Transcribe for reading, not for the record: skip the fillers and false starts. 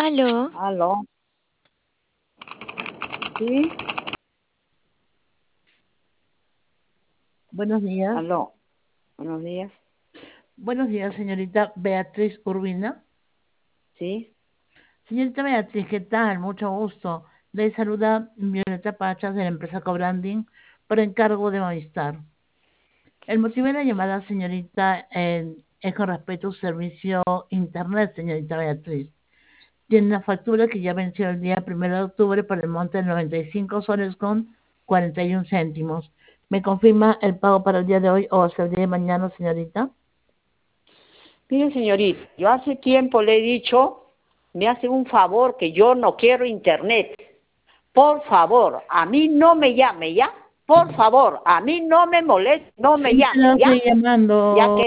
Aló, Aló, sí, Buenos días. aló, buenos días, Buenos días, señorita Beatriz Urbina. sí. Señorita Beatriz, ¿qué tal? Mucho gusto. Le saluda Violeta Pachas de la empresa Cobranding por encargo de Movistar. El motivo de la llamada, señorita, es con respecto a su servicio internet, señorita Beatriz. Tiene una factura que ya venció el día 1 de octubre por el monte de 95 soles con 41 céntimos. ¿Me confirma el pago para el día de hoy o hasta el día de mañana, señorita? Mire, señorita, yo hace tiempo le he dicho, me hace un favor que yo no quiero internet. Por favor, a mí no me llame, ¿ya? Por favor, a mí no me moleste, no me Sí, llame, la ¿ya? estoy llamando. Ya que